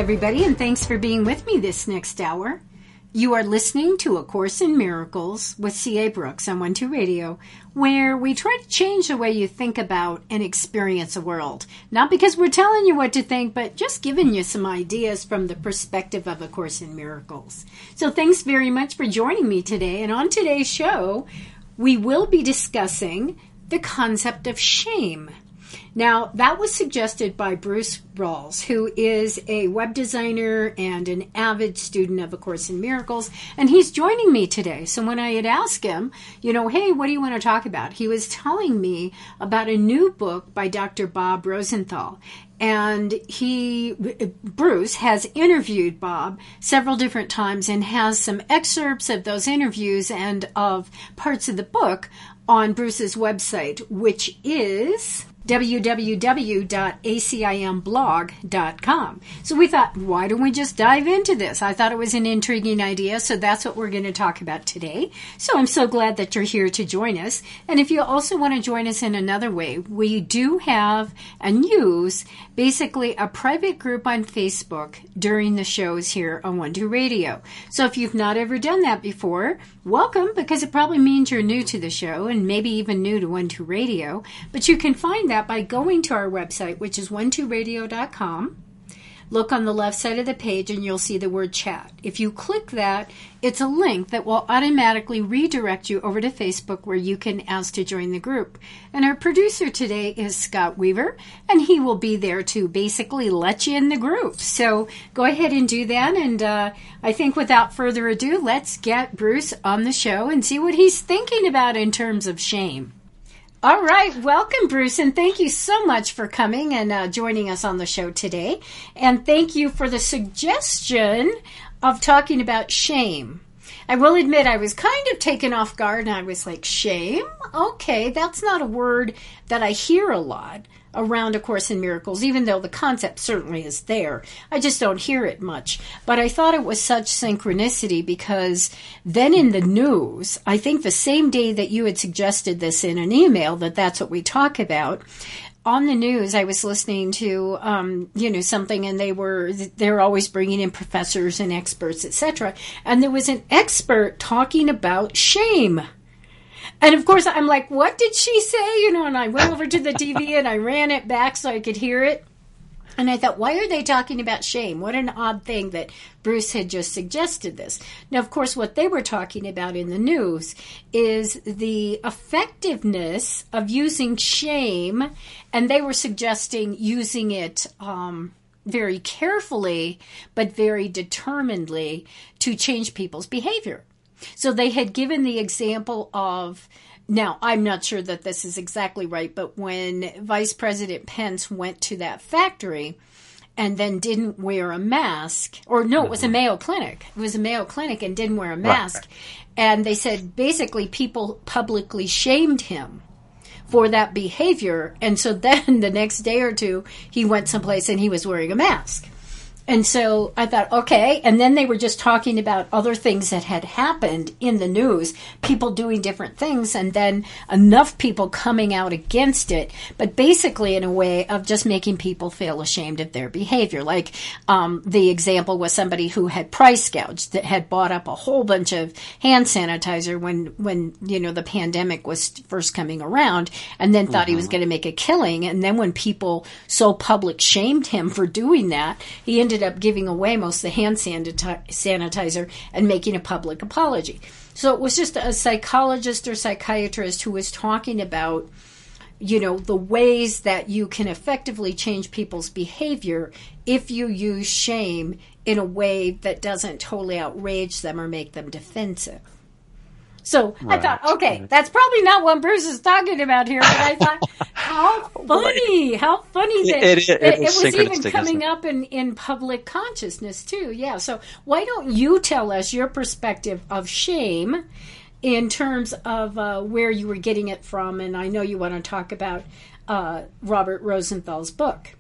everybody, and thanks for being with me this next hour. You are listening to A Course in Miracles with C.A. Brooks on 1-2 Radio, where we try to change the way you think about and experience the world. Not because we're telling you what to think, but just giving you some ideas from the perspective of A Course in Miracles. So thanks very much for joining me today. And on today's show, we will be discussing the concept of shame. Now, that was suggested by Bruce Rawls, who is a web designer and an avid student of A Course in Miracles, and he's joining me today. So when I had asked him, hey, what do you want to talk about? He was telling me about a new book by Dr. Bob Rosenthal. And Bruce has interviewed Bob several different times and has some excerpts of those interviews and of parts of the book on Bruce's website, which is www.acimblog.com. So we thought, why don't we just dive into this? I thought it was an intriguing idea, so that's what we're going to talk about today. So I'm so glad that you're here to join us. And if you also want to join us in another way, we do have and use basically a private group on Facebook during the shows here on 1-2 Radio. So if you've not ever done that before, welcome, because it probably means you're new to the show and maybe even new to 1-2 Radio. But you can find that by going to our website, which is 12radio.com. Look on the left side of the page and you'll see the word chat. If you click that, it's a link that will automatically redirect you over to Facebook where you can ask to join the group. And our producer today is Scott Weaver, and he will be there to basically let you in the group. So go ahead and do that. And I think without further ado, let's get Bruce on the show and see what he's thinking about in terms of shame. All right. Welcome, Bruce, and thank you so much for coming and joining us on the show today. And thank you for the suggestion of talking about shame. I will admit I was kind of taken off guard, and I was like, shame? Okay, that's not a word that I hear a lot around A Course in Miracles, even though the concept certainly is there. I just don't hear it much. But I thought it was such synchronicity because then in the news, I think the same day that you had suggested this in an email, that's what we talk about, on the news, I was listening to, something, and they're always bringing in professors and experts, etc. And there was an expert talking about shame. And of course, I'm like, what did she say? And I went over to the TV and I ran it back so I could hear it. And I thought, why are they talking about shame? What an odd thing that Bruce had just suggested this. Now, of course, what they were talking about in the news is the effectiveness of using shame, and they were suggesting using it very carefully, but very determinedly to change people's behavior. So they had given the example of, now I'm not sure that this is exactly right, but when Vice President Pence went to that factory and then didn't wear a mask, or no, it was a Mayo Clinic. It was a Mayo Clinic and didn't wear a mask. Right. And they said basically people publicly shamed him for that behavior. And so then the next day or two, he went someplace and he was wearing a mask. And so I thought, okay. And then they were just talking about other things that had happened in the news, people doing different things, and then enough people coming out against it, but basically in a way of just making people feel ashamed of their behavior. Like the example was somebody who had price gouged, that had bought up a whole bunch of hand sanitizer when the pandemic was first coming around, and then thought he was going to make a killing. And then when people so public shamed him for doing that, he ended up giving away most of the hand sanitizer and making a public apology. So it was just a psychologist or psychiatrist who was talking about, the ways that you can effectively change people's behavior if you use shame in a way that doesn't totally outrage them or make them defensive. So right. I thought, okay, that's probably not what Bruce is talking about here, but I thought, how funny that it was even coming up in public consciousness too. Yeah. So why don't you tell us your perspective of shame in terms of where you were getting it from? And I know you want to talk about Robert Rosenthal's book.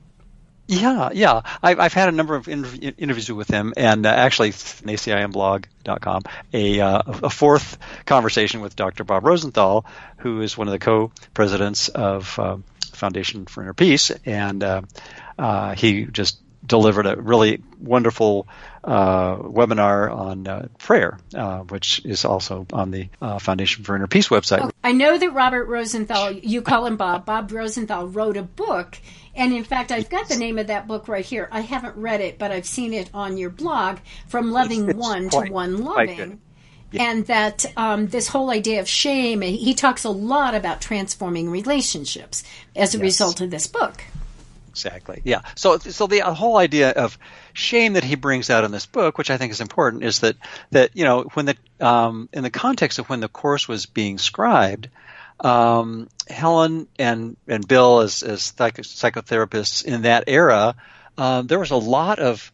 Yeah. I've had a number of interviews with him, and actually, on acimblog.com, a fourth conversation with Dr. Bob Rosenthal, who is one of the co-presidents of Foundation for Inner Peace, and he just delivered a really wonderful webinar on prayer, which is also on the Foundation for Inner Peace website. Oh, I know that Robert Rosenthal, you call him Bob Rosenthal, wrote a book. And in fact, I've got the name of that book right here. I haven't read it, but I've seen it on your blog, From Loving One to One Loving. Yeah. And that this whole idea of shame, he talks a lot about transforming relationships as a result of this book. Exactly. Yeah. So the whole idea of shame that he brings out in this book, which I think is important, is that when in the context of when the Course was being scribed, Helen and Bill as psychotherapists in that era, there was a lot of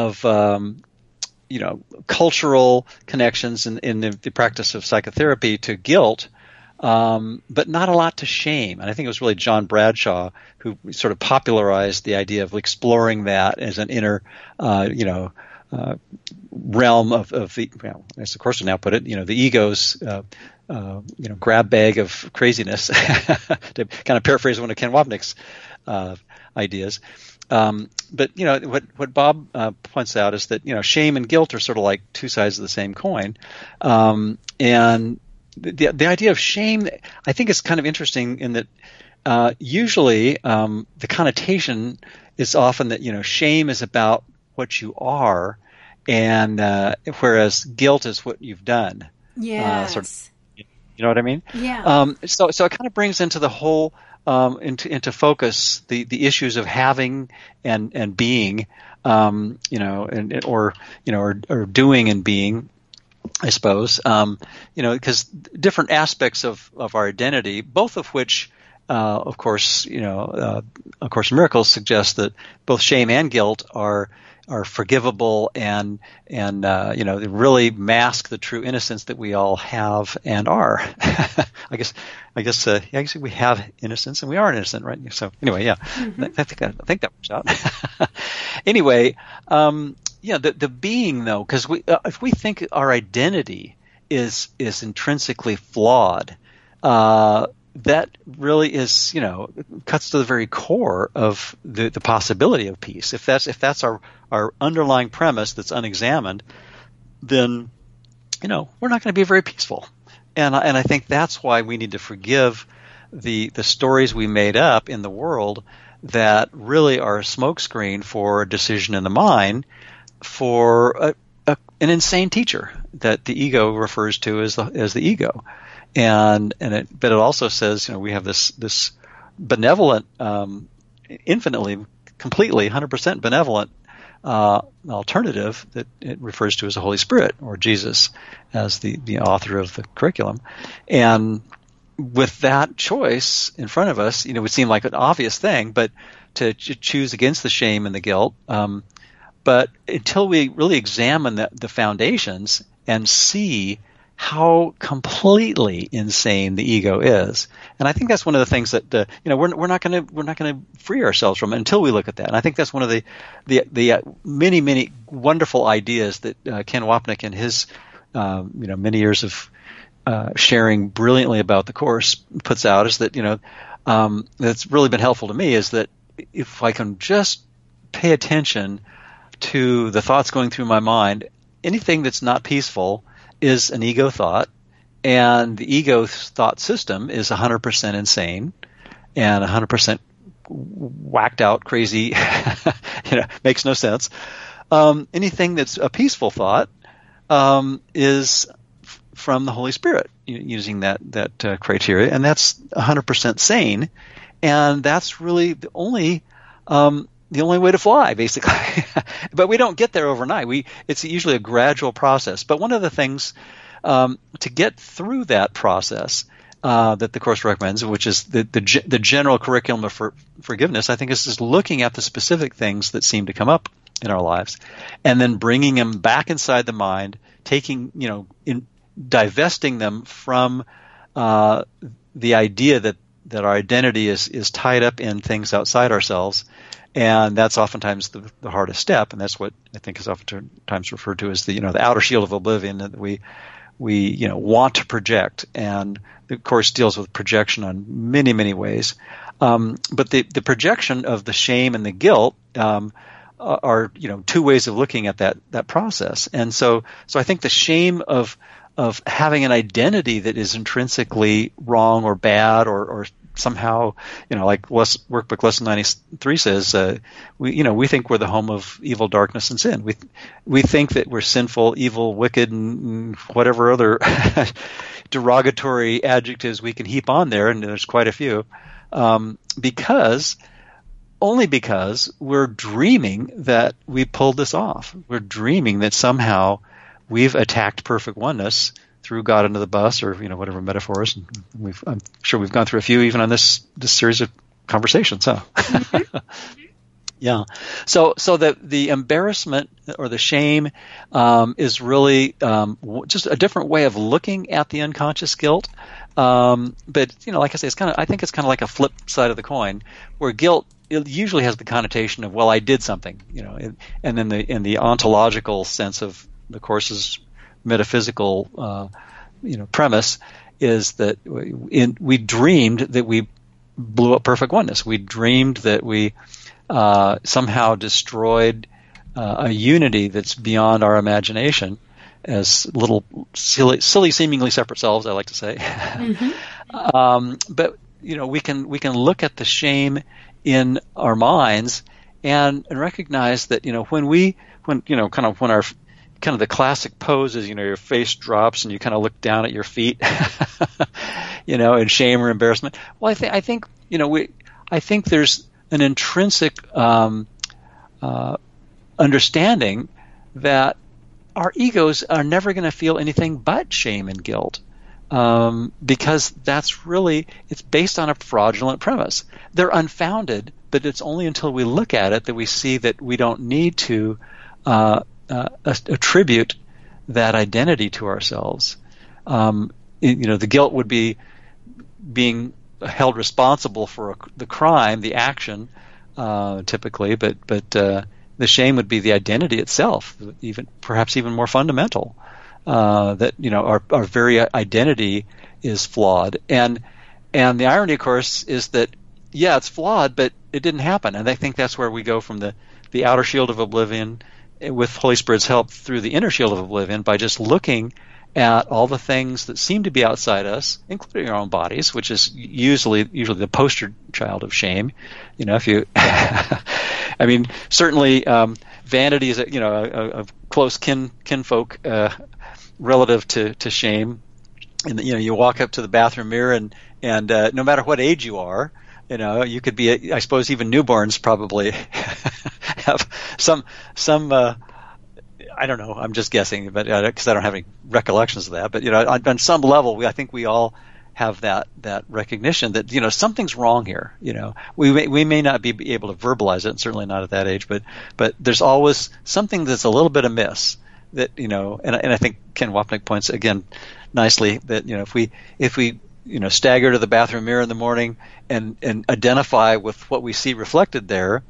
cultural connections in the practice of psychotherapy to guilt, but not a lot to shame. And I think it was really John Bradshaw who sort of popularized the idea of exploring that as an inner, realm of the, as the Course would now put it, the ego's, grab bag of craziness, to kind of paraphrase one of Ken Wapnick's ideas. But what Bob points out is that shame and guilt are sort of like two sides of the same coin, and the idea of shame, I think, is kind of interesting in that usually the connotation is often that shame is about what you are, and whereas guilt is what you've done. Yes. You know what I mean? Yeah. So it kind of brings into the whole into focus the issues of having and being, or doing and being, I suppose, because different aspects of our identity, both of which, of course, A Course in Miracles suggests that both shame and guilt are forgivable and they really mask the true innocence that we all have and are. I guess we have innocence and we are innocent, right? So anyway, yeah, mm-hmm. I think that works out. Anyway, the being though, because if we think our identity is intrinsically flawed, that really is, cuts to the very core of the possibility of peace. If that's our underlying premise that's unexamined, then, we're not going to be very peaceful. And I think that's why we need to forgive the stories we made up in the world that really are a smokescreen for a decision in the mind for an insane teacher that the ego refers to as the ego. But it also says, we have this benevolent, infinitely, completely, 100% benevolent alternative that it refers to as the Holy Spirit or Jesus as the author of the curriculum. And with that choice in front of us, it would seem like an obvious thing, but to choose against the shame and the guilt. But until we really examine the foundations and see how completely insane the ego is, and I think that's one of the things that we're not going to free ourselves from until we look at that. And I think that's one of the many wonderful ideas that Ken Wapnick in his many years of sharing brilliantly about the Course puts out is that that's really been helpful to me is that if I can just pay attention to the thoughts going through my mind, anything that's not peaceful is an ego thought, and the ego thought system is 100% insane and 100% whacked out, crazy, makes no sense. Anything that's a peaceful thought is from the Holy Spirit, using that criteria, and that's 100% sane, and that's really the only way to fly, basically. But we don't get there overnight. It's usually a gradual process. But one of the things to get through that process that the Course recommends, which is the general curriculum of forgiveness, I think is just looking at the specific things that seem to come up in our lives, and then bringing them back inside the mind, divesting them from the idea that our identity is tied up in things outside ourselves. And that's oftentimes the hardest step, and that's what I think is oftentimes referred to as the outer shield of oblivion that we want to project. And the Course deals with projection on many ways. But the projection of the shame and the guilt are two ways of looking at that process. And so I think the shame of having an identity that is intrinsically wrong or bad or somehow, like Workbook Lesson 93 says, we think we're the home of evil, darkness, and sin. We think that we're sinful, evil, wicked, and whatever other derogatory adjectives we can heap on there, and there's quite a few, because we're dreaming that we pulled this off. We're dreaming that somehow we've attacked perfect oneness, threw God under the bus, or whatever metaphors. I'm sure we've gone through a few even on this series of conversations. Huh? Mm-hmm. Yeah. So the embarrassment or the shame is really just a different way of looking at the unconscious guilt. But like I say, I think it's kind of like a flip side of the coin, where guilt, it usually has the connotation of, well, I did something, and then in the ontological sense of the Course's metaphysical, premise is that we dreamed that we blew up perfect oneness. We dreamed that we somehow destroyed a unity that's beyond our imagination as little silly seemingly separate selves, I like to say. Mm-hmm. But we can look at the shame in our minds and recognize that when our the classic pose is your face drops and you kind of look down at your feet, in shame or embarrassment. Well, I think there's an intrinsic understanding that our egos are never going to feel anything but shame and guilt, because it's based on a fraudulent premise. They're unfounded, but it's only until we look at it that we see that we don't need to attribute that identity to ourselves. The guilt would be being held responsible for the crime, the action, typically, but the shame would be the identity itself, perhaps even more fundamental. That our very identity is flawed, and the irony, of course, is that it's flawed, but it didn't happen, and I think that's where we go from the outer shield of oblivion, with Holy Spirit's help, through the inner shield of oblivion, by just looking at all the things that seem to be outside us, including our own bodies, which is usually the poster child of shame. If you, certainly vanity is a close kinfolk relative to shame. And you walk up to the bathroom mirror, and no matter what age you are, you could be, I suppose even newborns probably have some I don't know, I'm just guessing, but because I don't have any recollections of that. But on some level, I think we all have that recognition that something's wrong here. We may not be able to verbalize it, and certainly not at that age. But there's always something that's a little bit amiss. That and I think Ken Wapnick points again nicely that if we stagger to the bathroom mirror in the morning and identify with what we see reflected there,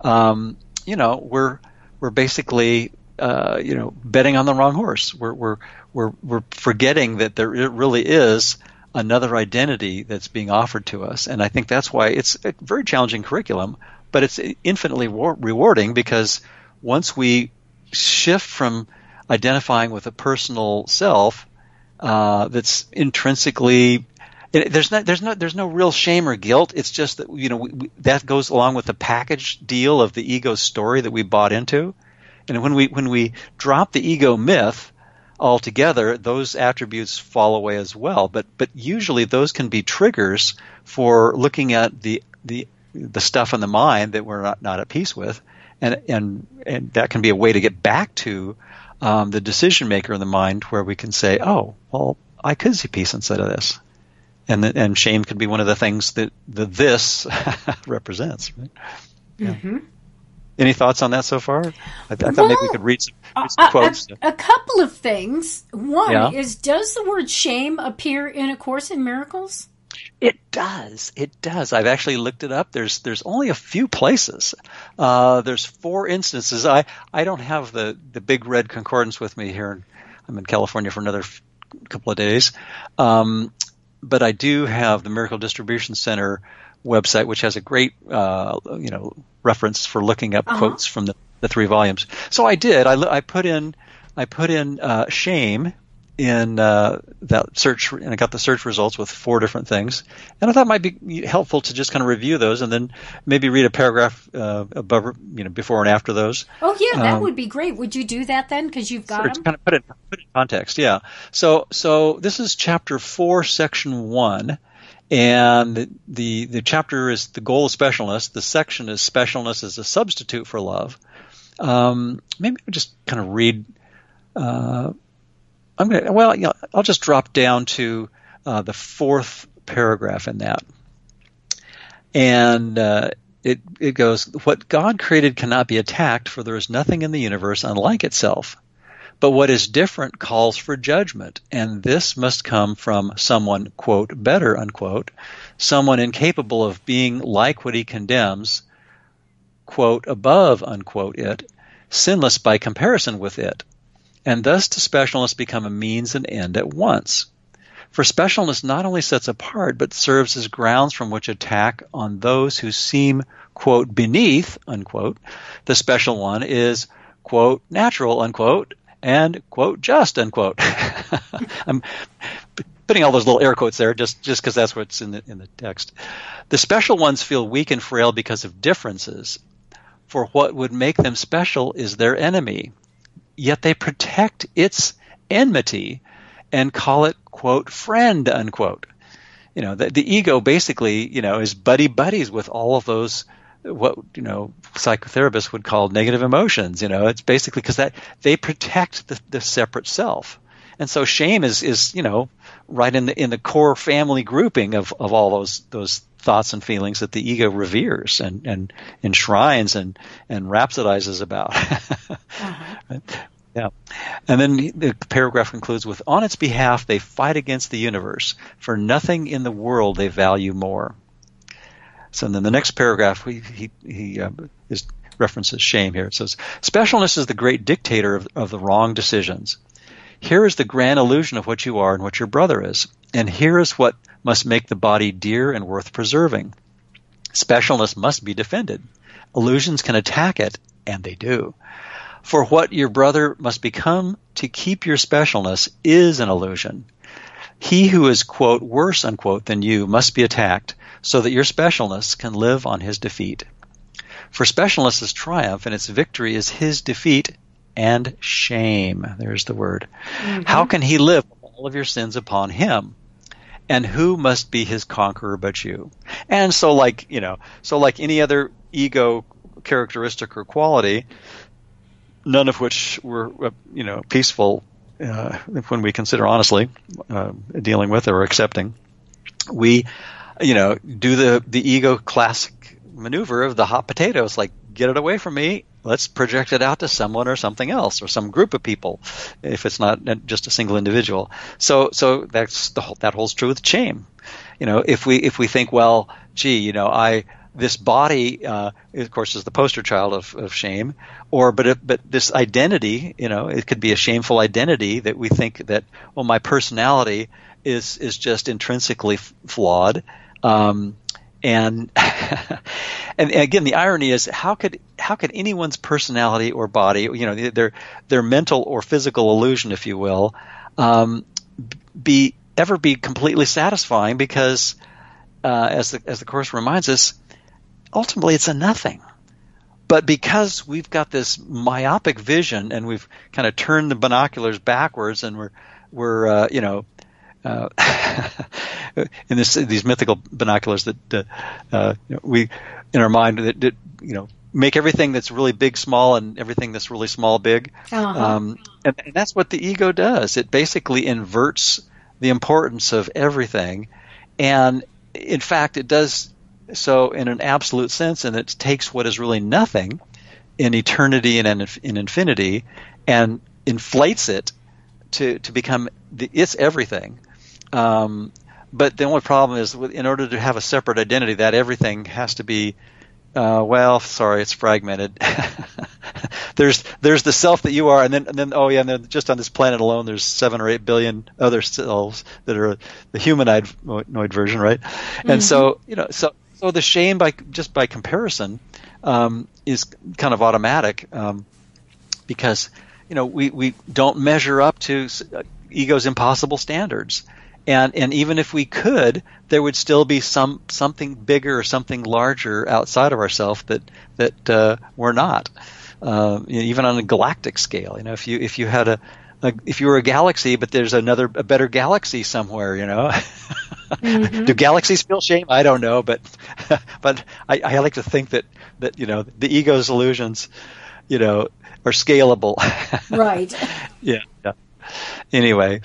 we're basically betting on the wrong horse. We're forgetting that there really is another identity that's being offered to us, and I think that's why it's a very challenging curriculum, but it's infinitely rewarding, because once we shift from identifying with a personal self that's intrinsically, there's no real shame or guilt. It's just that that goes along with the package deal of the ego story that we bought into. And when we drop the ego myth altogether, those attributes fall away as well. But usually those can be triggers for looking at the stuff in the mind that we're not at peace with, and that can be a way to get back to the decision maker in the mind, where we can say, oh, well, I could see peace inside of this, and shame could be one of the things that this represents. Right? Yeah. Mm-hmm. Any thoughts on that so far? I thought maybe we could read some quotes. A couple of things. One is, does the word shame appear in A Course in Miracles? It does. It does. I've actually looked it up. There's only a few places. There's 4 instances. I don't have the big red concordance with me here. I'm in California for another couple of days. But I do have the Miracle Distribution Center website, which has a great reference for looking up quotes from the 3 volumes. So I did. I put in shame in that search, and I got the search results with 4 different things. And I thought it might be helpful to just kind of review those, and then maybe read a paragraph above, before and after those. Oh yeah, that would be great. Would you do that then? Because you've got them. Kind of put it in context. Yeah. So this is chapter 4, section 1. And the chapter is the goal of specialness. The section is specialness as a substitute for love. Maybe I'll just kind of read. I'll just drop down to the 4th paragraph in that, and it goes: "What God created cannot be attacked, for there is nothing in the universe unlike itself. But what is different calls for judgment, and this must come from someone, quote, better, unquote, someone incapable of being like what he condemns, quote, above, unquote, it, sinless by comparison with it. And thus to specialness become a means and end at once. For specialness not only sets apart, but serves as grounds from which attack on those who seem, quote, beneath, unquote, the special one is, quote, natural, unquote, and, quote, just, unquote." I'm putting all those little air quotes there just because that's what's in the text. "The special ones feel weak and frail because of differences, for what would make them special is their enemy. Yet they protect its enmity and call it, quote, friend, unquote." The ego basically, is buddies with all of those, what, psychotherapists would call negative emotions. It's basically because that they protect the separate self. And so shame is right in the core family grouping of all those thoughts and feelings that the ego reveres and enshrines and rhapsodizes about. Right? Yeah. And then the paragraph concludes with, "On its behalf they fight against the universe, for nothing in the world they value more." So then the next paragraph, he references shame here. It says, "Specialness is the great dictator of the wrong decisions. Here is the grand illusion of what you are and what your brother is. And here is what must make the body dear and worth preserving. Specialness must be defended. Illusions can attack it, and they do. For what your brother must become to keep your specialness is an illusion. He who is, quote, worse, unquote, than you must be attacked, so that your specialness can live on his defeat. For specialness' triumph and its victory is his defeat and shame." There's the word. Mm-hmm. "How can he live with all of your sins upon him? And who must be his conqueror but you?" And so like any other ego characteristic or quality, none of which were, peaceful when we consider honestly dealing with or accepting, we do the ego classic maneuver of the hot potatoes, like, get it away from me, let's project it out to someone or something else or some group of people, if it's not just a single individual. So that holds true with shame. If we think, well, gee, this body, of course, is the poster child of shame, but this identity, it could be a shameful identity that we think that, well, my personality is just intrinsically flawed. And again, the irony is, how could anyone's personality or body, their mental or physical illusion, if you will, be completely satisfying? Because as the Course reminds us, ultimately it's a nothing. But because we've got this myopic vision and we've kind of turned the binoculars backwards, and we're in these mythical binoculars that we in our mind that make everything that's really big small and everything that's really small big. Uh-huh. And that's what the ego does. It basically inverts the importance of everything, and in fact it does so in an absolute sense, and it takes what is really nothing in eternity and in infinity and inflates it to become it's everything. But the only problem is, in order to have a separate identity, that everything has to be, it's fragmented. There's the self that you are, and then just on this planet alone, there's 7 or 8 billion other selves that are the humanoid version, right? Mm-hmm. And so So the shame by comparison is kind of automatic because we don't measure up to ego's impossible standards, and even if we could, there would still be something bigger or something larger outside of ourselves that we're not. Even on a galactic scale, if you had if you were a galaxy, but there's a better galaxy somewhere, Mm-hmm. Do galaxies feel shame? I don't know, but I like to think that the ego's illusions, are scalable. Right. Yeah. Anyway,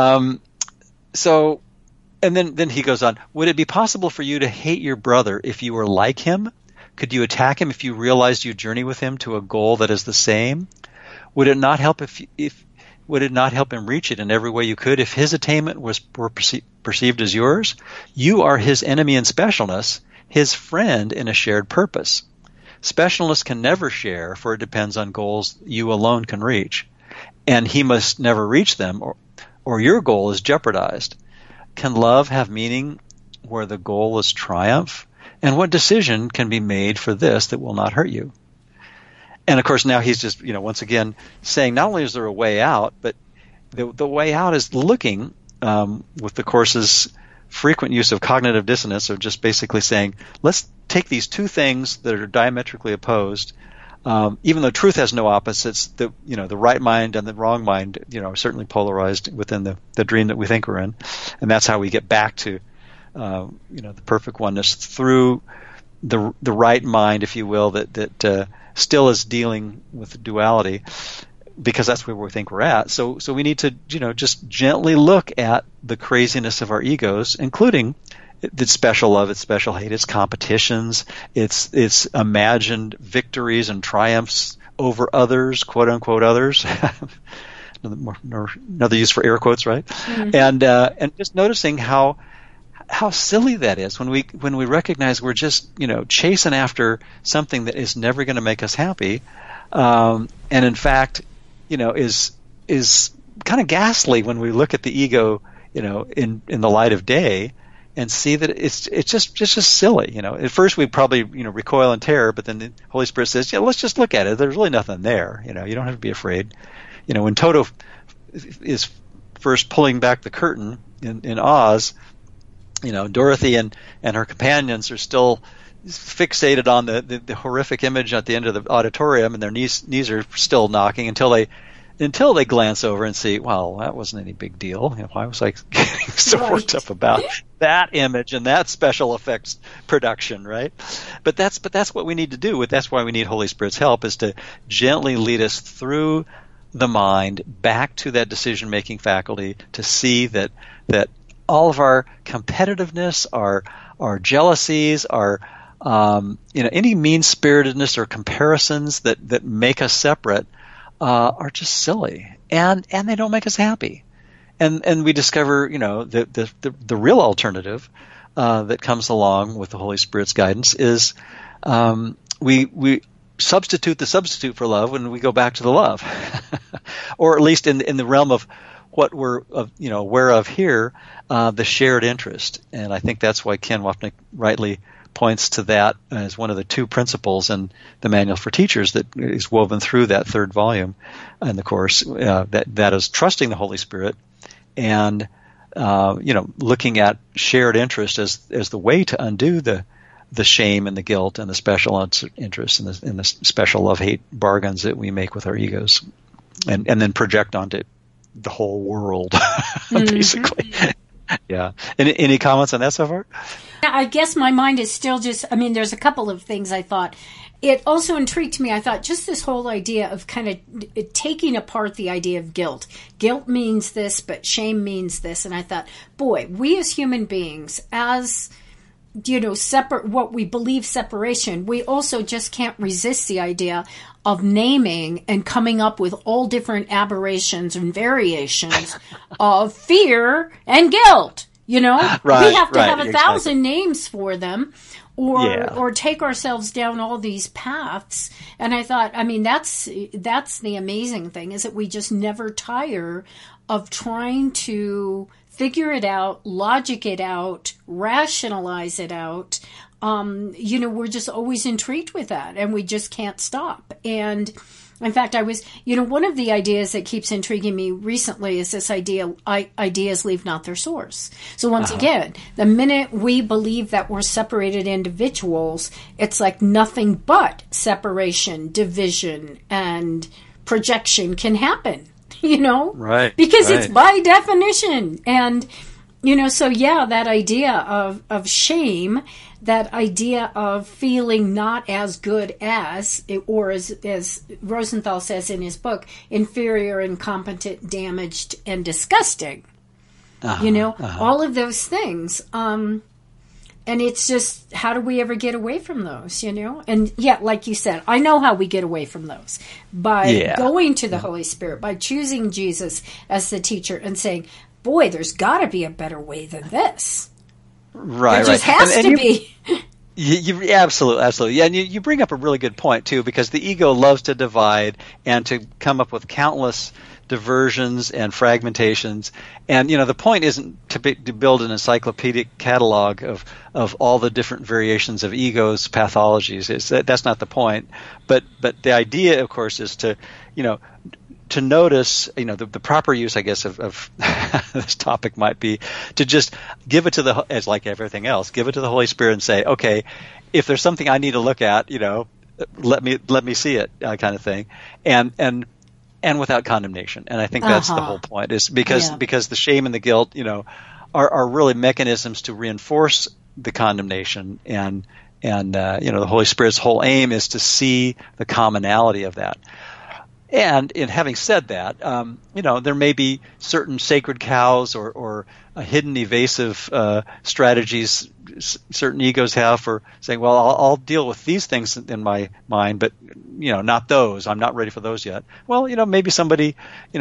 so, and then he goes on. Would it be possible for you to hate your brother if you were like him? Could you attack him if you realized you journey with him to a goal that is the same? Would it not help would it not help him reach it in every way you could if his attainment were perceived as yours? You are his enemy in specialness, his friend in a shared purpose. Specialness can never share, for it depends on goals you alone can reach, and he must never reach them, or your goal is jeopardized. Can love have meaning where the goal is triumph? And what decision can be made for this that will not hurt you? And of course, now he's just, once again saying not only is there a way out, but the way out is looking with the Course's frequent use of cognitive dissonance, of just basically saying, let's take these two things that are diametrically opposed. Even though truth has no opposites, the right mind and the wrong mind, are certainly polarized within the dream that we think we're in, and that's how we get back to the perfect oneness through the right mind, if you will, that still is dealing with duality, because that's where we think we're at. So we need to just gently look at the craziness of our egos, including its special love, its special hate, its competitions, its imagined victories and triumphs over others, quote unquote others. Another use for air quotes, right? Mm-hmm. And just noticing how silly that is when we recognize we're just chasing after something that is never going to make us happy, and in fact is kind of ghastly when we look at the ego in the light of day and see that it's just silly. At first we probably recoil in terror, but then the Holy Spirit says, let's just look at it. There's really nothing there. You don't have to be afraid. When Toto is first pulling back the curtain in Oz, Dorothy and her companions are still fixated on the horrific image at the end of the auditorium, and their knees are still knocking until they glance over and see, well, that wasn't any big deal. Why was I getting so worked up about that image and that special effects production, right? But that's what we need to do. That's why we need Holy Spirit's help, is to gently lead us through the mind back to that decision-making faculty, to see that all of our competitiveness, our jealousies, our any mean-spiritedness or comparisons that make us separate are just silly, and they don't make us happy. And we discover the real alternative that comes along with the Holy Spirit's guidance is we substitute the substitute for love when we go back to the love, or at least in the realm of what we're aware of here, the shared interest. And I think that's why Ken Wapnick rightly points to that as one of the two principles in the Manual for Teachers that is woven through that third volume in the Course, that is trusting the Holy Spirit and looking at shared interest as the way to undo the shame and the guilt and the special interest and the special love-hate bargains that we make with our egos, and then project onto the whole world, basically. Yeah. Any comments on that so far? I guess my mind is still there's a couple of things I thought. It also intrigued me. I thought just this whole idea of kind of taking apart the idea of guilt. Guilt means this, but shame means this. And I thought, boy, we as human beings, as separate what we believe separation, we also just can't resist the idea of naming and coming up with all different aberrations and variations of fear and guilt. Right, we have to have 1,000 exactly. names for them, or take ourselves down all these paths. And I thought, that's the amazing thing, is that we just never tire of trying to figure it out, logic it out, rationalize it out, we're just always intrigued with that, and we just can't stop. And in fact, one of the ideas that keeps intriguing me recently is this idea, ideas leave not their source. So once again, the minute we believe that we're separated individuals, it's like nothing but separation, division, and projection can happen, Right. Because it's by definition. And, that idea of shame, that idea of feeling not as good as, or as Rosenthal says in his book, inferior, incompetent, damaged, and disgusting. All of those things. And it's just, how do we ever get away from those, And like you said, I know how we get away from those. By going to the Holy Spirit, by choosing Jesus as the teacher and saying, boy, there's got to be a better way than this. Right, there just has to be. You absolutely. Yeah, and you bring up a really good point, too, because the ego loves to divide and to come up with countless diversions and fragmentations. And, the point isn't to build an encyclopedic catalog of all the different variations of egos, pathologies. That's not the point. But the idea, of course, is to notice, the proper use, I guess, of this topic might be to just give it to as like everything else, give it to the Holy Spirit and say, okay, if there's something I need to look at, let me see it, kind of thing, and without condemnation. And I think that's the whole point, is because the shame and the guilt, are really mechanisms to reinforce the condemnation, and the Holy Spirit's whole aim is to see the commonality of that. And in having said that, there may be certain sacred cows or hidden evasive strategies certain egos have for saying, well, I'll deal with these things in my mind, but not those. I'm not ready for those yet. Well, maybe somebody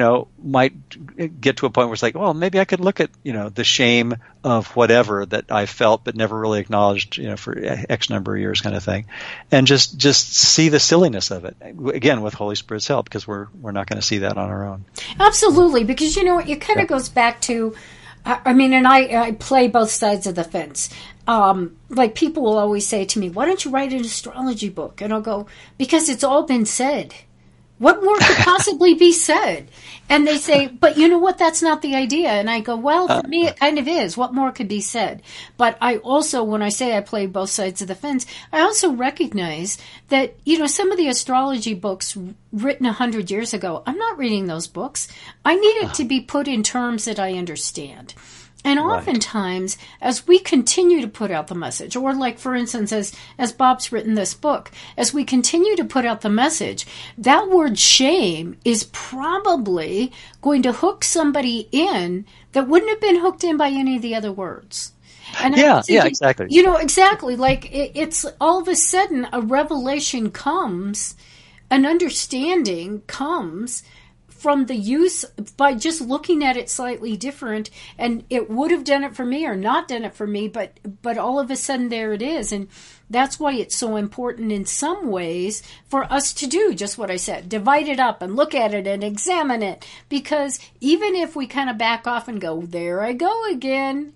might get to a point where it's like, well, maybe I could look at the shame of whatever that I felt but never really acknowledged for X number of years, kind of thing, and just see the silliness of it, again with Holy Spirit's help, because we're not going to see that on our own. Absolutely, because it kind of goes back to, and I play both sides of the fence. Like, people will always say to me, why don't you write an astrology book? And I'll go, because it's all been said. What more could possibly be said? And they say, but you know what? That's not the idea. And I go, well, for me, it kind of is. What more could be said? But I also, when I say I play both sides of the fence, I also recognize that, some of the astrology books written 100 years ago, I'm not reading those books. I need it to be put in terms that I understand. And oftentimes, as we continue to put out the message, or like, for instance, as Bob's written this book, as we continue to put out the message, that word shame is probably going to hook somebody in that wouldn't have been hooked in by any of the other words. And exactly. Exactly. Like, it's all of a sudden a revelation comes, an understanding comes from the use, by just looking at it slightly different, and it would have done it for me or not done it for me, but all of a sudden there it is. And that's why it's so important in some ways for us to do just what I said, divide it up and look at it and examine it, because even if we kind of back off and go, there I go again,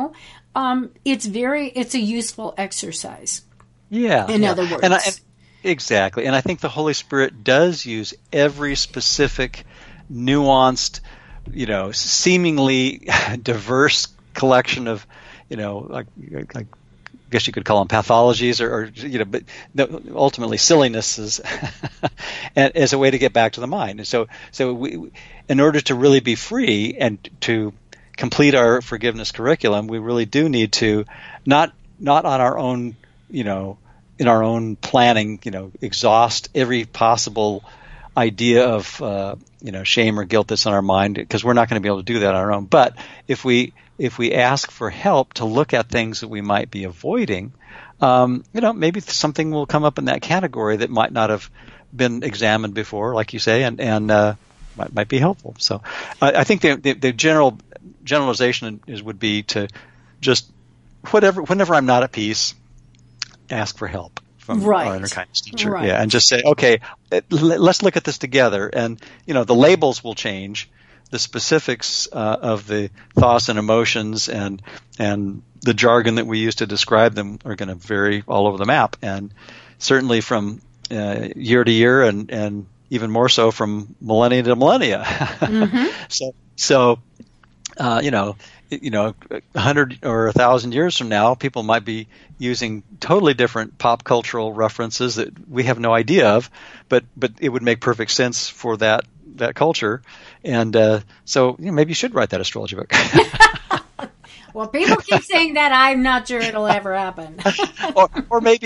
it's a useful exercise. In other words. Exactly. And I think the Holy Spirit does use every specific, nuanced, seemingly diverse collection of, like I guess you could call them pathologies or but ultimately sillinesses as a way to get back to the mind. And so we, in order to really be free and to complete our forgiveness curriculum, we really do need to not on our own, in our own planning, exhaust every possible idea of, shame or guilt that's on our mind, because we're not going to be able to do that on our own. But if we ask for help to look at things that we might be avoiding, maybe something will come up in that category that might not have been examined before, like you say, and might be helpful. So I think the generalization would be to just whenever I'm not at peace, ask for help from our inner kindness teacher. And just say, okay, let's look at this together. And the labels will change, the specifics of the thoughts and emotions and the jargon that we use to describe them are going to vary all over the map, and certainly from year to year, and even more so from millennia to millennia. Mm-hmm. So 100 or 1,000 years from now, people might be using totally different pop cultural references that we have no idea of, but it would make perfect sense for that culture. And so maybe you should write that astrology book. Well, people keep saying that. I'm not sure it'll ever happen. or maybe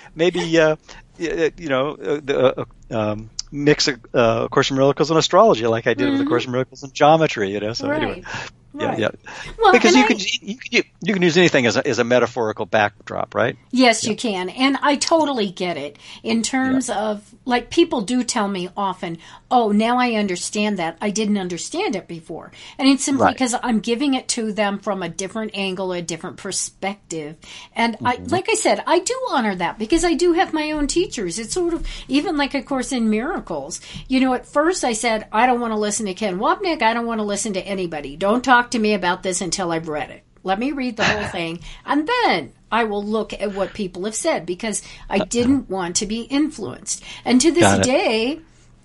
mix a Course in Miracles and astrology, like I did with the Course in Miracles and geometry. So right. Anyway. Right. Yeah. Well, because you can use anything as a metaphorical backdrop, right? Yes, you can. And I totally get it in terms of, like, people do tell me often, oh, now I understand that. I didn't understand it before. And it's simply because I'm giving it to them from a different angle, a different perspective. And like I said, I do honor that because I do have my own teachers. It's sort of even like A Course in Miracles. At first I said, I don't want to listen to Ken Wapnick. I don't want to listen to anybody. Don't talk to me about this until I've read it. Let me read the whole thing, and then I will look at what people have said, because I didn't want to be influenced. And to this day,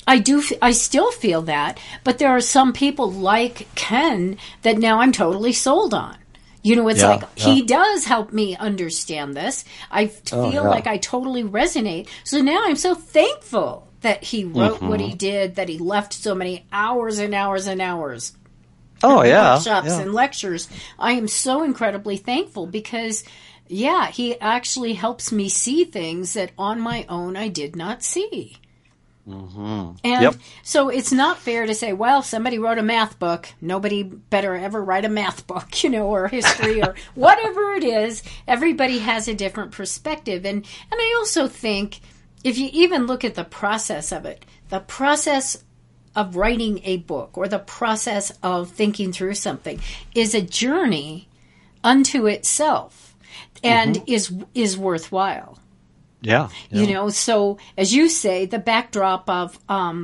I still feel that, but there are some people like Ken that now I'm totally sold on. He does help me understand this. I feel like I totally resonate. So now I'm so thankful that he wrote what he did, that he left so many hours and hours and hours. Workshops and lectures. I am so incredibly thankful because, he actually helps me see things that on my own I did not see. Mm-hmm. And so it's not fair to say, well, somebody wrote a math book. Nobody better ever write a math book, or history or whatever it is. Everybody has a different perspective. And I also think if you even look at the process of it, the process of writing a book or the process of thinking through something is a journey unto itself and is worthwhile. Yeah. So as you say, the backdrop of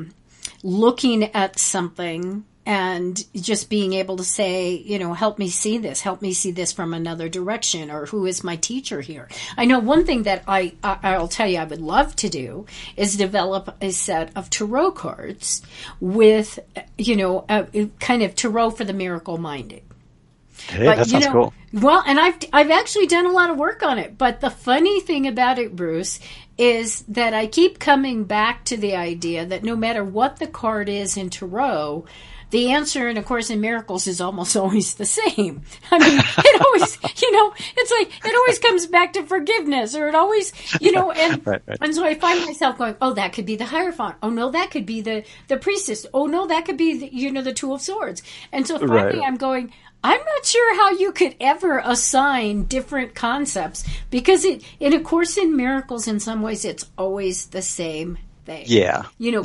looking at something and just being able to say, help me see this from another direction, or who is my teacher here? I know one thing that I'll tell you I would love to do is develop a set of tarot cards with, a kind of tarot for the miracle minded. Hey, that sounds cool. Well, and I've actually done a lot of work on it. But the funny thing about it, Bruce, is that I keep coming back to the idea that no matter what the card is in tarot, the answer in A Course in Miracles is almost always the same. I mean, it always, it's like, it always comes back to forgiveness, or it always, and, right. And so I find myself going, oh, that could be the Hierophant. Oh, no, that could be the priestess. Oh, no, that could be the Two of Swords. And so finally I'm going, I'm not sure how you could ever assign different concepts, because in A Course in Miracles, in some ways, it's always the same thing. Yeah.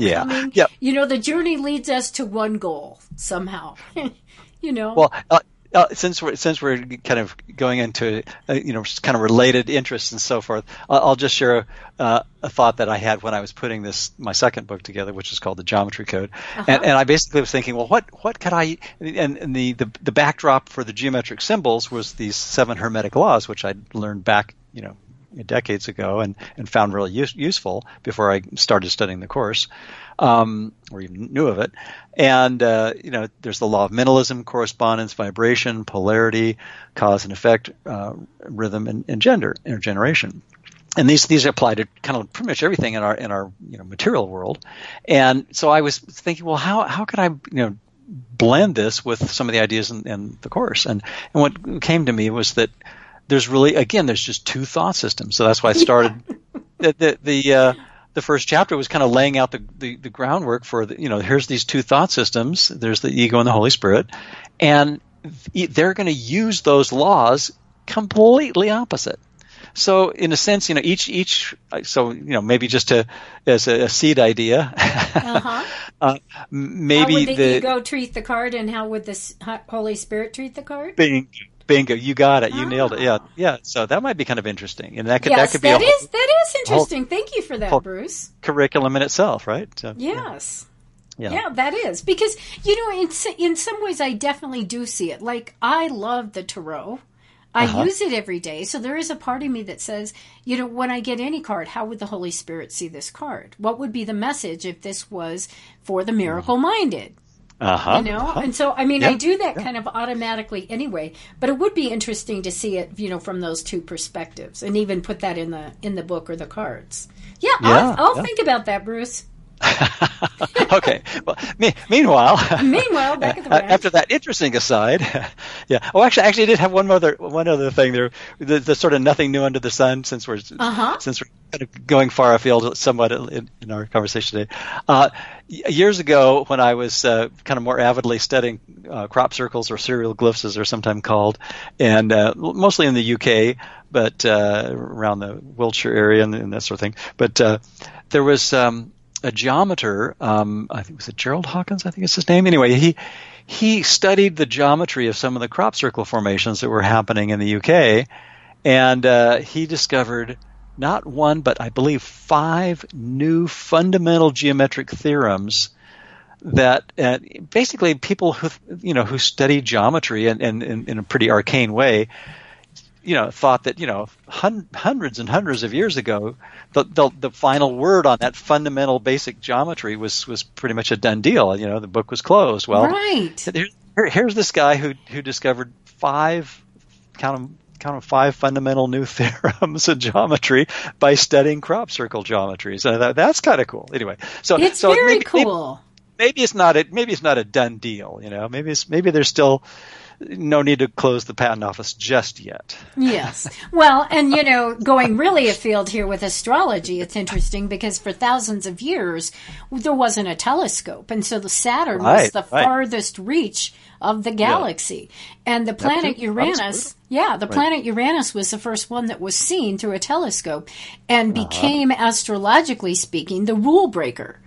The journey leads us to one goal somehow. Well, since we're kind of going into kind of related interests and so forth, I'll just share a thought that I had when I was putting my second book together, which is called The Geometry Code, and I basically was thinking, well, what could I? And the backdrop for the geometric symbols was these 7 Hermetic laws, which I'd learned back decades ago and found really useful before I started studying the course, or even knew of it. And there's the law of mentalism, correspondence, vibration, polarity, cause and effect, rhythm, and gender, intergeneration. And these apply to kind of pretty much everything in our material world. And so I was thinking, well, how could I blend this with some of the ideas in the course? And what came to me was that there's just 2 thought systems. So that's why I started the first chapter was kind of laying out the groundwork for here's these 2 thought systems. There's the ego and the Holy Spirit, and they're going to use those laws completely opposite. So in a sense, each maybe just as a seed idea, maybe how would the ego treat the card, and how would the Holy Spirit treat the card? Bingo, you got it. You nailed it. Yeah. So that might be kind of interesting, and that could be that is interesting. Thank you for that, Bruce. Curriculum in itself, right? So, yes. Yeah, that is. Because, in some ways I definitely do see it. Like, I love the tarot. I use it every day. So there is a part of me that says, when I get any card, how would the Holy Spirit see this card? What would be the message if this was for the miracle-minded? And so, I do that kind of automatically anyway, but it would be interesting to see it, from those two perspectives, and even put that in the book or the cards. I'll think about that, Bruce. Okay. Well, meanwhile, back at the ranch. After that interesting aside, Oh, actually, I did have one other thing there. The sort of nothing new under the sun, since we're kind of going far afield somewhat in our conversation today. Years ago, when I was kind of more avidly studying crop circles, or cereal glyphs, as they're sometimes called, and mostly in the UK, but around the Wiltshire area and that sort of thing. But there was a geometer, I think was it Gerald Hawkins, I think is his name. Anyway, he studied the geometry of some of the crop circle formations that were happening in the UK, and he discovered not one, but I believe 5 new fundamental geometric theorems that basically people who study geometry and in a pretty arcane way, thought that, hundreds and hundreds of years ago, the final word on that fundamental basic geometry was pretty much a done deal. The book was closed. Well, right. Here's this guy who discovered 5 fundamental new theorems of geometry by studying crop circle geometry. So that's kind of cool. Anyway, it's very cool. Maybe it's not a done deal. Maybe there's still no need to close the patent office just yet. Yes. Well, and going really afield here with astrology, it's interesting because for thousands of years there wasn't a telescope, and so the Saturn was the farthest reach of the galaxy. And the planet Uranus, planet Uranus was the first one that was seen through a telescope and became, astrologically speaking, the rule breaker.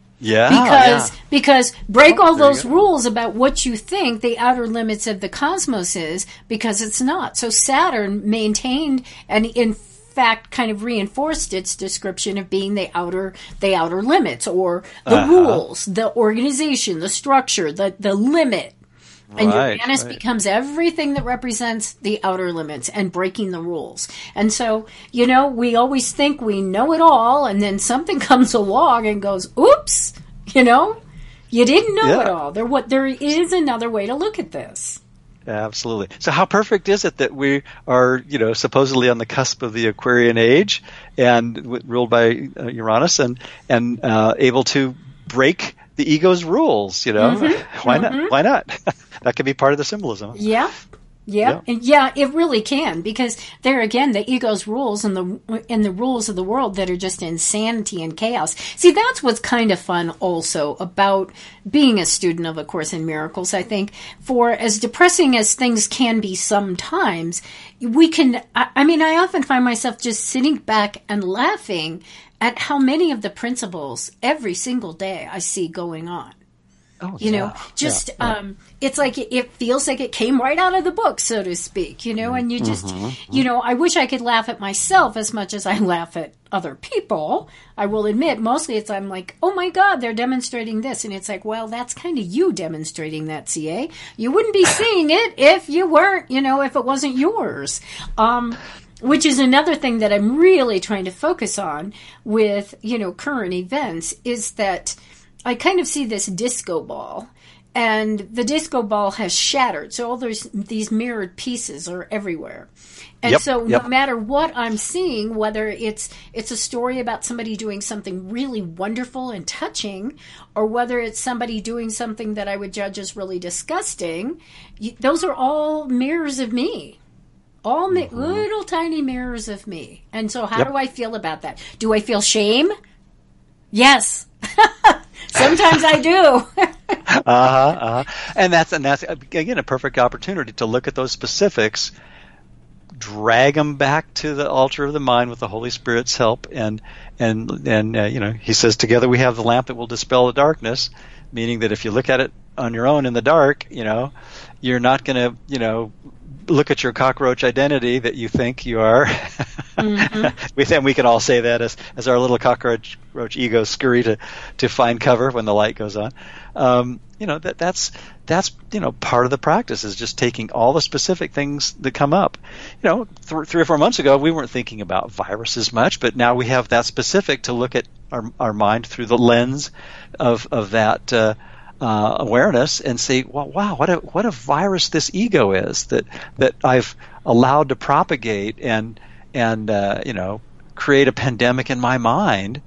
Because break all those rules about what you think the outer limits of the cosmos is, because it's not. So Saturn maintained and in fact kind of reinforced its description of being the outer limits, or the rules, the organization, the structure, the limit. And Uranus becomes everything that represents the outer limits and breaking the rules. And so, we always think we know it all, and then something comes along and goes, oops, you didn't know it all. There is another way to look at this. Absolutely. So how perfect is it that we are, supposedly on the cusp of the Aquarian age and ruled by Uranus and able to break the ego's rules, Why not? Why not? That could be part of the symbolism. Yeah. And it really can, because there again, the ego's rules and the rules of the world that are just insanity and chaos. See, that's what's kind of fun also about being a student of A Course in Miracles. I think, for as depressing as things can be sometimes, I often find myself just sitting back and laughing at how many of the principles every single day I see going on. It's like it feels like it came right out of the book, so to speak, and you just, I wish I could laugh at myself as much as I laugh at other people. I will admit, mostly I'm like, oh my God, they're demonstrating this. And it's like, well, that's kind of you demonstrating that, CA. You wouldn't be seeing it if you weren't, if it wasn't yours. Which is another thing that I'm really trying to focus on with, current events, is that I kind of see this disco ball, and the disco ball has shattered. So all these mirrored pieces are everywhere. And no matter what I'm seeing, whether it's a story about somebody doing something really wonderful and touching, or whether it's somebody doing something that I would judge as really disgusting, those are all mirrors of me. All little tiny mirrors of me. And so how do I feel about that? Do I feel shame? Yes. Sometimes I do. And that's again a perfect opportunity to look at those specifics, drag them back to the altar of the mind with the Holy Spirit's help, and he says, together we have the lamp that will dispel the darkness, meaning that if you look at it on your own in the dark, you're not going to look at your cockroach identity that you think you are We can all say that as our little cockroach egos scurry to find cover when the light goes on. That's part of the practice is just taking all the specific things that come up. 3 or 4 months ago we weren't thinking about viruses much, but now we have that specific to look at our mind through the lens of that awareness and say, well, wow, what a virus this ego is that I've allowed to propagate and create a pandemic in my mind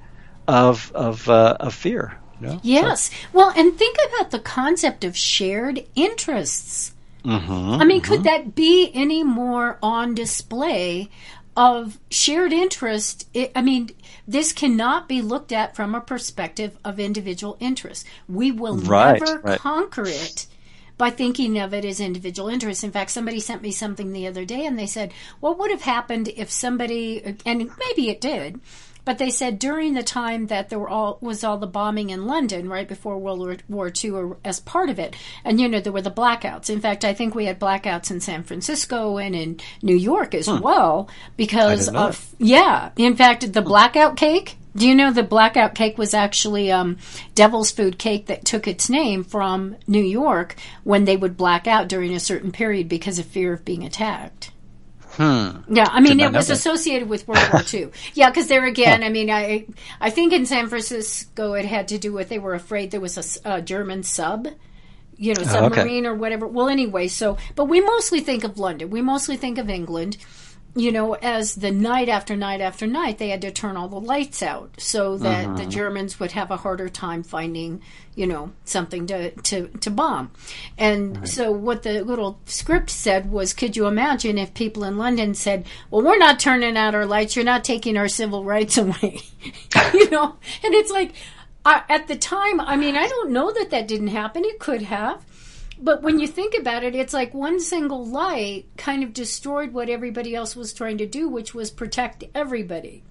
of fear. Yes. So. Well, and think about the concept of shared interests. I mean, could that be any more on display of shared interest? This cannot be looked at from a perspective of individual interest. We will never conquer it by thinking of it as individual interest. In fact, somebody sent me something the other day and they said, what would have happened if somebody, and maybe it did, but they said during the time that there was all the bombing in London, right before World War II, or as part of it, and there were the blackouts. In fact, I think we had blackouts in San Francisco and in New York as well because of, in fact, the blackout cake. Do you know the blackout cake was actually devil's food cake that took its name from New York when they would black out during a certain period because of fear of being attacked? Yeah, it was associated with World War II. Yeah, because there again, I think in San Francisco it had to do with they were afraid there was a German submarine or whatever. Well, anyway, but we mostly think of London. We mostly think of England. As the night after night after night, they had to turn all the lights out so that the Germans would have a harder time finding, something to bomb. And so what the little script said was, could you imagine if people in London said, well, we're not turning out our lights, you're not taking our civil rights away, And it's like, at the time, I don't know that didn't happen. It could have. But when you think about it, it's like one single light kind of destroyed what everybody else was trying to do, which was protect everybody.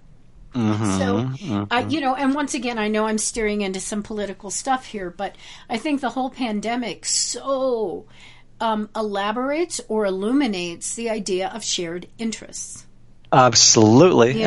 And once again, I know I'm steering into some political stuff here, but I think the whole pandemic so elaborates or illuminates the idea of shared interests. Absolutely.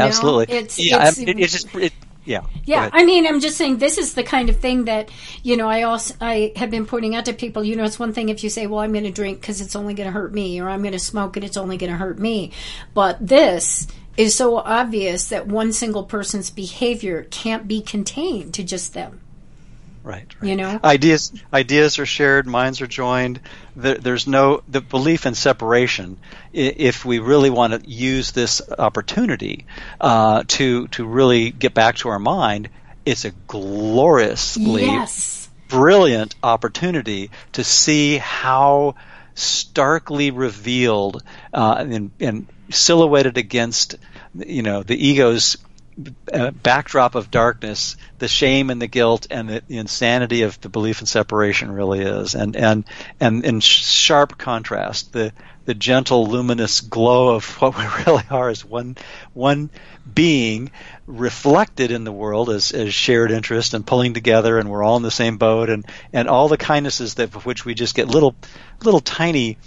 Yeah. I'm just saying this is the kind of thing that, I have been pointing out to people, it's one thing if you say, well, I'm going to drink because it's only going to hurt me, or I'm going to smoke and it's only going to hurt me. But this is so obvious that one single person's behavior can't be contained to just them. Right. Ideas are shared, minds are joined. There's the belief in separation. If we really want to use this opportunity to really get back to our mind, it's a gloriously brilliant opportunity to see how starkly revealed and silhouetted against the ego's backdrop of darkness, the shame and the guilt and the insanity of the belief in separation really is, and in sharp contrast, the gentle, luminous glow of what we really are as one being reflected in the world as shared interest and pulling together, and we're all in the same boat, and all the kindnesses of which we just get little tiny,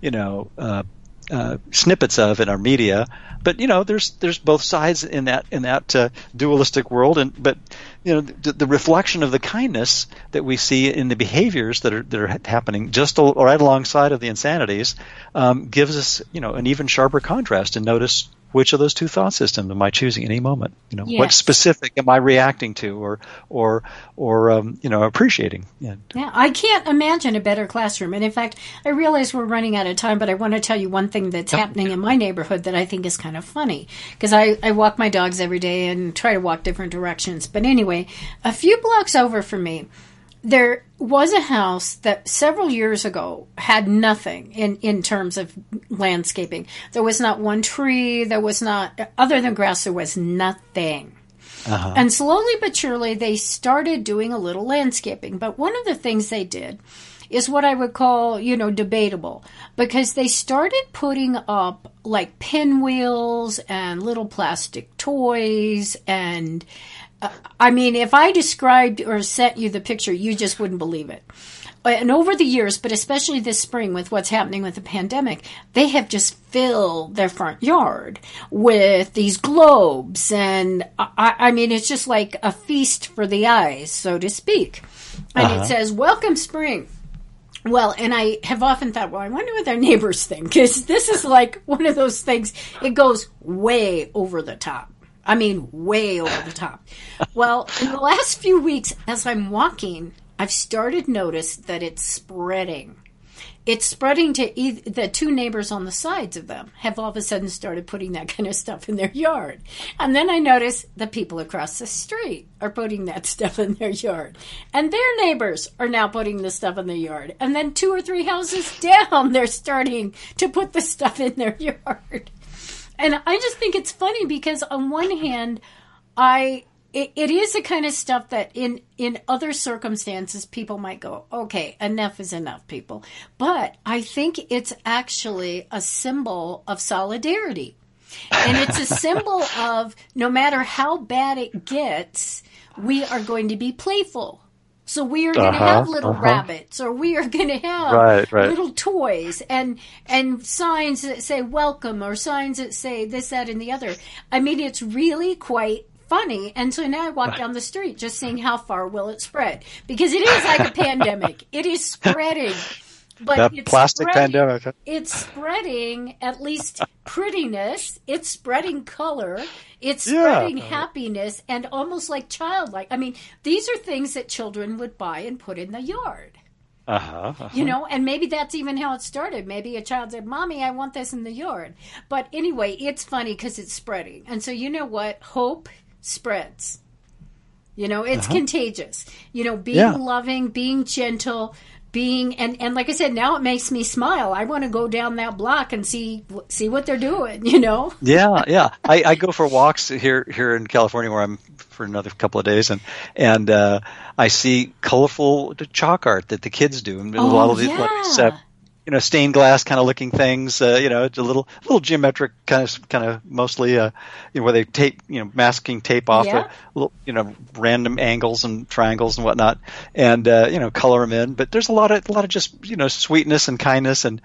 snippets of in our media. But there's both sides in that dualistic world, but the reflection of the kindness that we see in the behaviors that are happening just right alongside of the insanities gives us an even sharper contrast, and notice which of those two thought systems am I choosing at any moment? What specific am I reacting to or appreciating? Yeah, I can't imagine a better classroom. And in fact, I realize we're running out of time, but I want to tell you one thing that's happening in my neighborhood that I think is kind of funny, because I walk my dogs every day and try to walk different directions. But anyway, a few blocks over from me, there was a house that several years ago had nothing in terms of landscaping. There was not one tree. There was not, other than grass, there was nothing. And slowly but surely, they started doing a little landscaping. But one of the things they did is what I would call, debatable, because they started putting up like pinwheels and little plastic toys and if I described or sent you the picture, you just wouldn't believe it. and over the years, but especially this spring with what's happening with the pandemic, they have just filled their front yard with these globes. And I mean, it's just like a feast for the eyes, so to speak. And it says, "Welcome spring." Well, and I have often thought, well, I wonder what their neighbors think, because this is like one of those things, it goes way over the top. I mean, way over the top. Well, in the last few weeks, as I'm walking, I've started to notice that it's spreading. It's spreading to the two neighbors on the sides of them have all of a sudden started putting that kind of stuff in their yard. And then I notice the people across the street are putting that stuff in their yard. And their neighbors are now putting the stuff in their yard. And then 2 or 3 houses down, they're starting to put the stuff in their yard. And I just think it's funny because on one hand, it is the kind of stuff that in other circumstances people might go, okay, enough is enough, people. But I think it's actually a symbol of solidarity. And it's a symbol of no matter how bad it gets, we are going to be playful. So we are going to have little rabbits, or we are going to have little toys and signs that say welcome, or signs that say this, that, and the other. I mean, it's really quite funny. And so now I walk down the street just seeing how far will it spread, because it is like a pandemic. It is spreading. But that it's plastic pandemic. It's spreading at least prettiness. It's spreading color. It's spreading happiness, and almost like childlike. I mean, these are things that children would buy and put in the yard. You know, and maybe that's even how it started. Maybe a child said, "Mommy, I want this in the yard." But anyway, it's funny because it's spreading. And so you know what? Hope spreads. You know, it's contagious. You know, being loving, being gentle, and like I said, now it makes me smile. I want to go down that block and see what they're doing, you know? Yeah. I go for walks here in California, where I'm for another couple of days, and I see colorful chalk art that the kids do, and a lot of these stained glass kind of looking things, it's a little geometric kind of mostly, where they tape, masking tape off little, random angles and triangles and whatnot, and color them in. But there's a lot of just sweetness and kindness and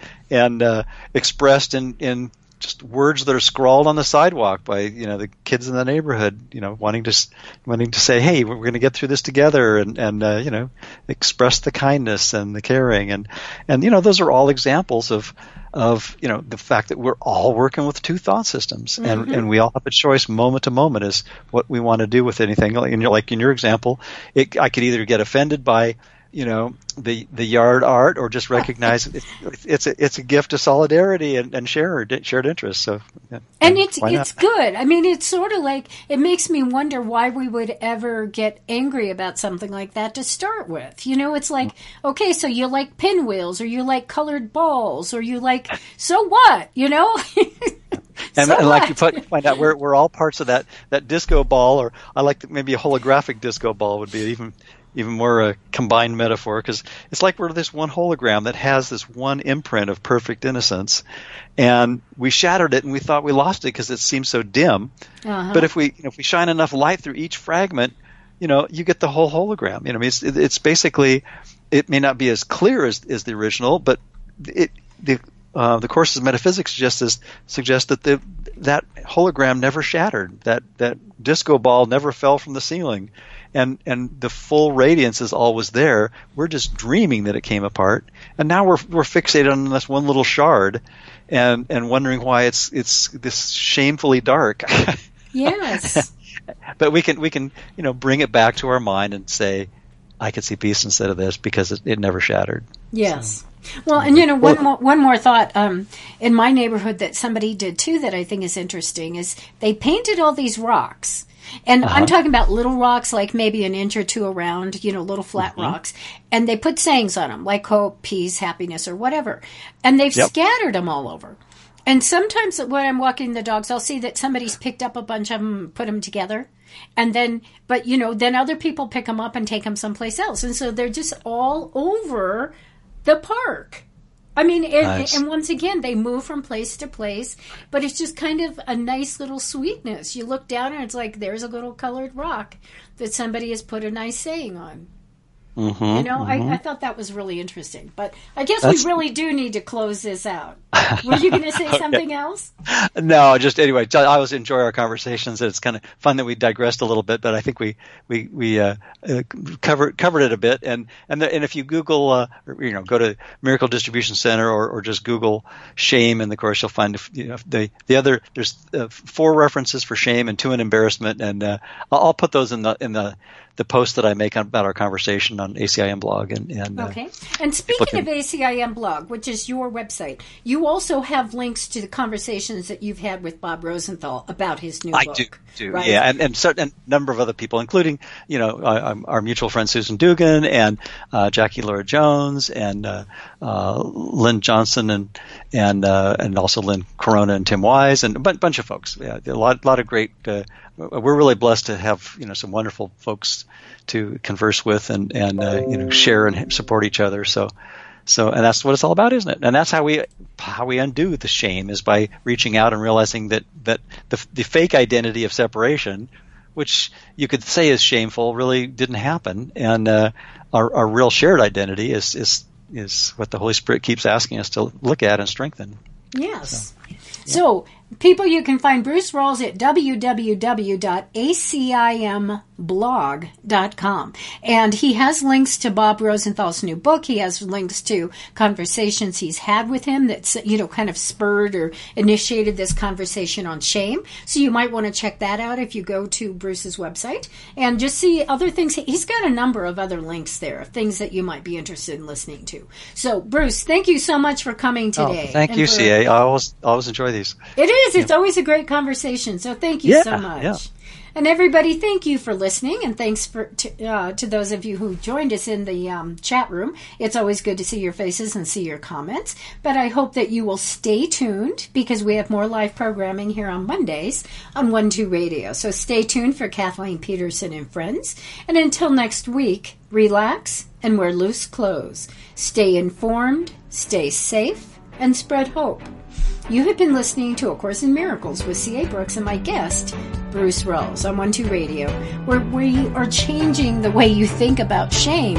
expressed in just words that are scrawled on the sidewalk by the kids in the neighborhood, wanting to say, hey, we're going to get through this together, and express the kindness and the caring, and those are all examples of the fact that we're all working with two thought systems, and we all have a choice moment to moment as what we want to do with anything. Like in your example, I could either get offended by the yard art, or just recognize it's a gift of solidarity and shared interests. So, and it's good. I mean, it's sort of like, it makes me wonder why we would ever get angry about something like that to start with. It's like, okay, so you like pinwheels, or you like colored balls, or you like, so what? And like you find out, we're all parts of that disco ball, or I like maybe a holographic disco ball would be even more a combined metaphor, because it's like we're this one hologram that has this one imprint of perfect innocence, and we shattered it and we thought we lost it because it seems so dim. But if we shine enough light through each fragment, you get the whole hologram. It's basically, it may not be as clear as the original, but the Course's metaphysics suggest that that hologram never shattered, that disco ball never fell from the ceiling, and the full radiance is always there. We're just dreaming that it came apart, and now we're fixated on this one little shard, and wondering why it's this shamefully dark. Yes. But we can bring it back to our mind and say, I could see peace instead of this, because it never shattered. Yes. So. Well, and one more thought in my neighborhood that somebody did too that I think is interesting is they painted all these rocks, and I'm talking about little rocks like maybe an inch or two around, little flat rocks, and they put sayings on them like hope, peace, happiness, or whatever, and they've scattered them all over. And sometimes when I'm walking the dogs, I'll see that somebody's picked up a bunch of them and put them together. And then, then other people pick them up and take them someplace else. And so they're just all over the park. I mean, nice. And once again, they move from place to place, but it's just kind of a nice little sweetness. You look down and it's like, there's a little colored rock that somebody has put a nice saying on. I thought that was really interesting. But I guess we really do need to close this out. Were you going to say something else? No, just anyway. I always enjoy our conversations. It's kind of fun that we digressed a little bit, but I think we covered it a bit. And if you Google, go to Miracle Distribution Center or just Google shame, and of course you'll find there's 4 references for shame and 2 in embarrassment, and I'll put those in the post that I make about our conversation on ACIM blog. Okay. And speaking of ACIM blog, which is your website, you also have links to the conversations that you've had with Bob Rosenthal about his new book. I do. Right? Yeah, and a number of other people, including our mutual friend Susan Dugan and Jackie Laura Jones and Lynn Johnson and also Lynn Corona and Tim Wise and a bunch of folks. Yeah, a lot of great. We're really blessed to have some wonderful folks to converse with and share and support each other. So and that's what it's all about, isn't it? And that's how we undo the shame, is by reaching out and realizing that the fake identity of separation, which you could say is shameful, really didn't happen, and our real shared identity is what the Holy Spirit keeps asking us to look at and strengthen. Yes. So, people, you can find Bruce Rawls at www.acimblog.com. And he has links to Bob Rosenthal's new book. He has links to conversations he's had with him that, kind of spurred or initiated this conversation on shame. So you might want to check that out if you go to Bruce's website and just see other things. He's got a number of other links there, things that you might be interested in listening to. So, Bruce, thank you so much for coming today. Oh, thank you, CA. I always enjoy these. It is. It's always a great conversation. So thank you so much. Yeah. And everybody, thank you for listening, and thanks to those of you who joined us in the chat room. It's always good to see your faces and see your comments. But I hope that you will stay tuned, because we have more live programming here on Mondays on 1-2 Radio. So stay tuned for Kathleen Peterson and friends. And until next week, relax and wear loose clothes. Stay informed, stay safe, and spread hope. You have been listening to A Course in Miracles with C.A. Brooks and my guest, Bruce Rawls, on 1-2 Radio, where we are changing the way you think about shame.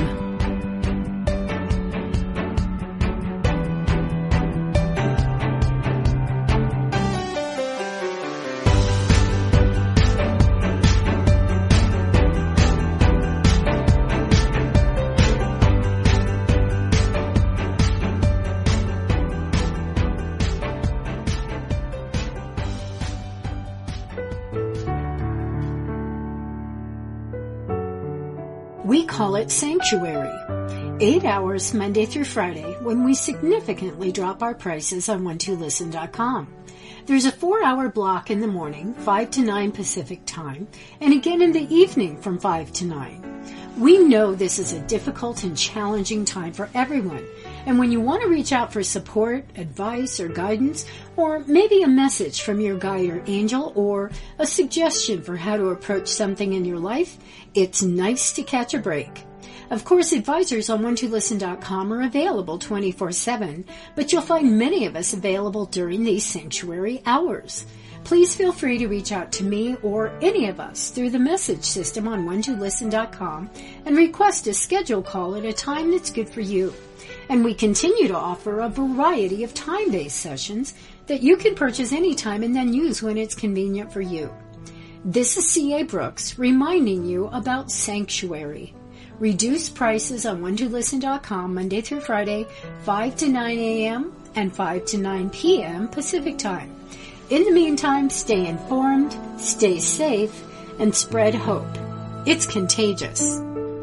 We call it Sanctuary. 8 hours Monday through Friday, when we significantly drop our prices on 12listen.com. There's a 4-hour block in the morning, 5 to 9 Pacific time, and again in the evening from 5 to 9. We know this is a difficult and challenging time for everyone, and when you want to reach out for support, advice, or guidance, or maybe a message from your guide or angel, or a suggestion for how to approach something in your life, it's nice to catch a break. Of course, advisors on 12listen.com are available 24/7, but you'll find many of us available during these sanctuary hours. Please feel free to reach out to me or any of us through the message system on 12listen.com and request a schedule call at a time that's good for you. And we continue to offer a variety of time-based sessions that you can purchase anytime and then use when it's convenient for you. This is C.A. Brooks reminding you about Sanctuary. Reduced prices on 12listen.com Monday through Friday, 5 to 9 a.m. and 5 to 9 p.m. Pacific time. In the meantime, stay informed, stay safe, and spread hope. It's contagious.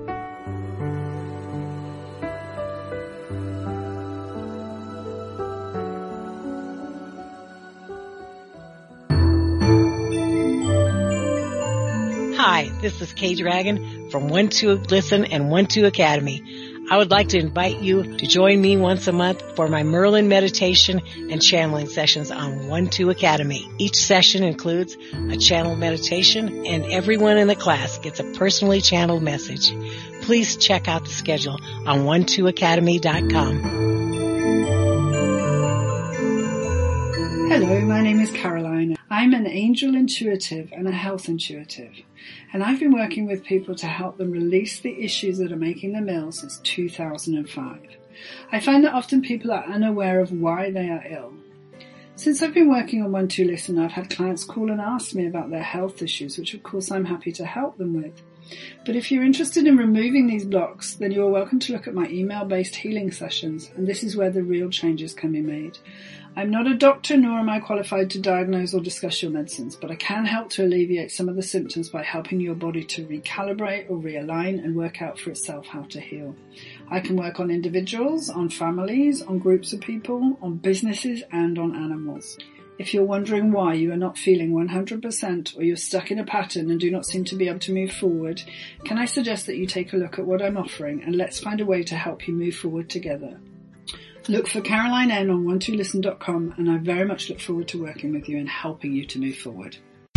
Hi, this is Kay Dragon from 1-2 Listen and 1-2 Academy. I would like to invite you to join me once a month for my Merlin meditation and channeling sessions on 1-2 Academy. Each session includes a channeled meditation, and everyone in the class gets a personally channeled message. Please check out the schedule on 12academy.com. Hello, my name is Caroline. I'm an angel intuitive and a health intuitive, and I've been working with people to help them release the issues that are making them ill since 2005. I find that often people are unaware of why they are ill. Since I've been working on 1-2 Listen, I've had clients call and ask me about their health issues, which of course I'm happy to help them with. But if you're interested in removing these blocks, then you are welcome to look at my email-based healing sessions, and this is where the real changes can be made. I'm not a doctor, nor am I qualified to diagnose or discuss your medicines, but I can help to alleviate some of the symptoms by helping your body to recalibrate or realign and work out for itself how to heal. I can work on individuals, on families, on groups of people, on businesses, and on animals. If you're wondering why you are not feeling 100% or you're stuck in a pattern and do not seem to be able to move forward, can I suggest that you take a look at what I'm offering and let's find a way to help you move forward together. Look for Caroline N on 12listen.com, and I very much look forward to working with you and helping you to move forward.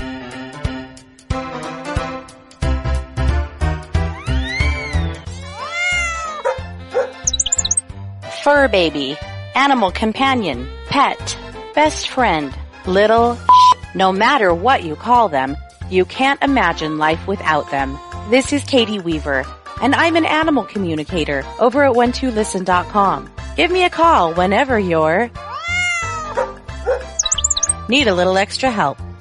Fur baby, animal companion, pet, best friend, little no matter what you call them, you can't imagine life without them. This is Katie Weaver, and I'm an animal communicator over at 12listen.com. Give me a call whenever you're need a little extra help.